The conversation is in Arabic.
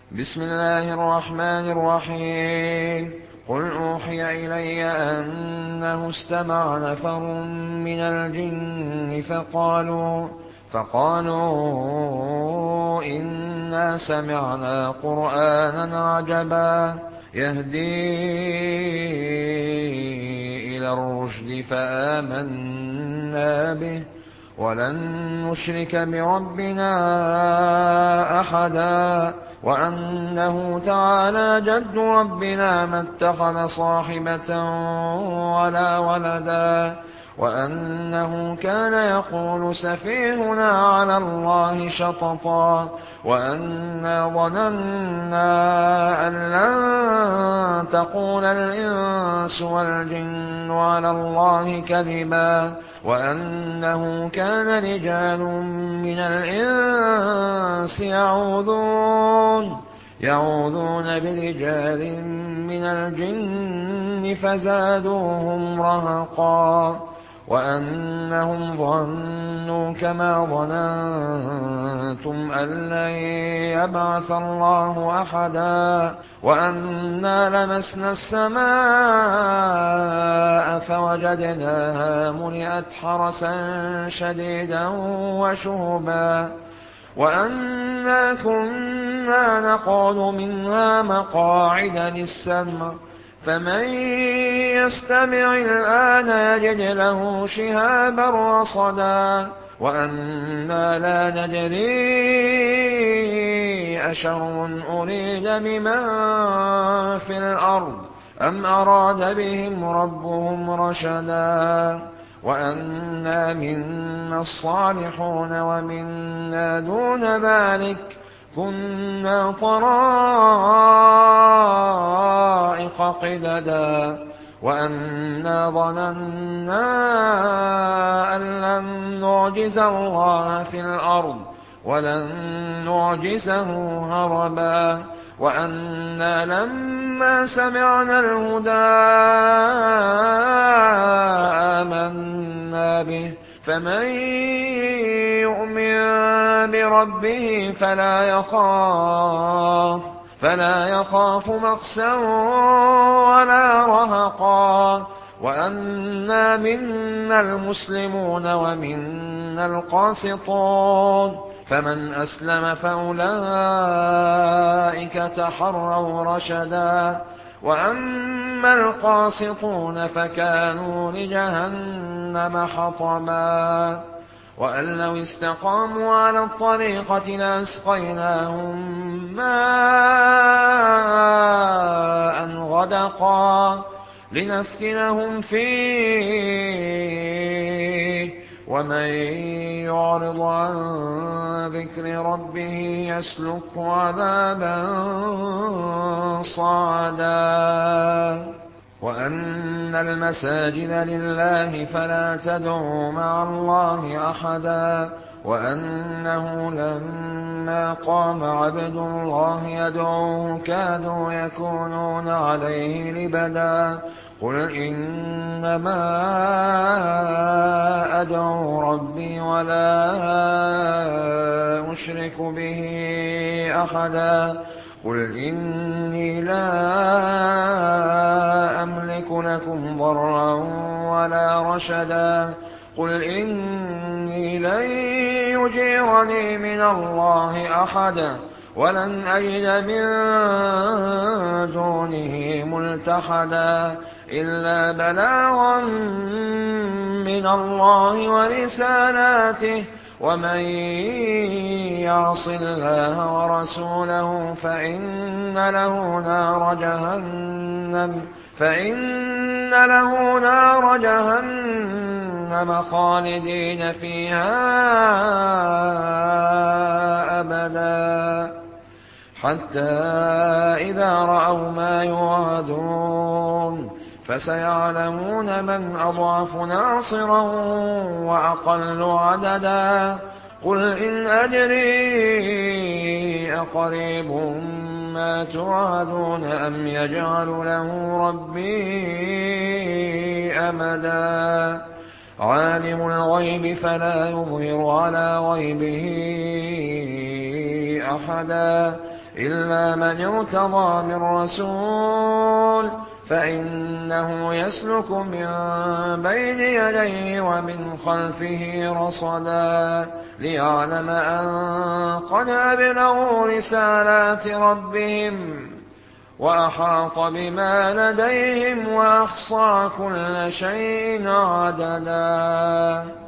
بسم الله الرحمن الرحيم. قل أوحي إلي أنه استمع نفر من الجن فقالوا إنا سمعنا قرآنا عجبا يهدي إلى الرشد فآمنا به ولن نشرك بربنا أحدا وأنه تعالى جد ربنا ما اتخذ صاحبة ولا ولدا وأنه كان يقول سفيهنا على الله شططا وأنا ظننا أن لن تقول الإنس والجن على الله كذبا وأنه كان رجال من الإنس يعوذون برجال من الجن فزادوهم رهقا وأنهم ظنوا كما ظننتم أن لن يبعث الله أحدا وأنا لمسنا السماء فوجدناها ملئت حرسا شديدا وشهبا وأنا كنا نقعد منها مقاعد للسمع فمن يستمع الآن يجد له شهابا رصدا وأنا لا ندري أشر أريد بمن في الأرض أم أراد بهم ربهم رشدا وأنا منا الصالحون ومنا دون ذلك كنا طرائق قددا وأنا ظننا أن لن نعجز الله في الأرض ولن نعجزه هربا وأنا لما سمعنا الهدى آمنا به فمن يؤمن بربه فلا يخاف مخسا ولا رهقا وأنا منا المسلمون ومنا القاسطون فمن أسلم فأولئك تحروا رشدا وأما القاسطون فكانوا لجهنم حطبا وأن لو استقاموا على الطريقة لأسقيناهم ماء غدقا لنفتنهم فيه ومن يعرض عن ذكر ربه يسلكه عذابا صعدا وأن المساجد لله فلا تدعوا مع الله أحدا وأنه لما قام عبد الله يدعوه كادوا يكونون عليه لبدا قل إنما أدعو ربي ولا أشرك به أحدا قل إني لا أملك لكم ضرا ولا رشدا قل إني لن يجيرني من الله أحدا ولن أجد من دونه ملتحدا إلا بلاغا من الله ورسالاته ومن يعص الله ورسوله فإن له نار جهنم خالدين فيها أبدا حتى إذا رأوا ما يوعدون فسيعلمون من أضعف ناصرا وأقل عددا قل إن أدري أقريب ما توعدون أم يجعل له ربي أمدا عالم الغيب فلا يظهر على غيبه أحدا إلا من ارتضى من رسول فإنه يسلك من بين يديه ومن خلفه رصدا ليعلم أن قد أبلغوا رسالات ربهم وأحاط بما لديهم وأحصى كل شيء عددا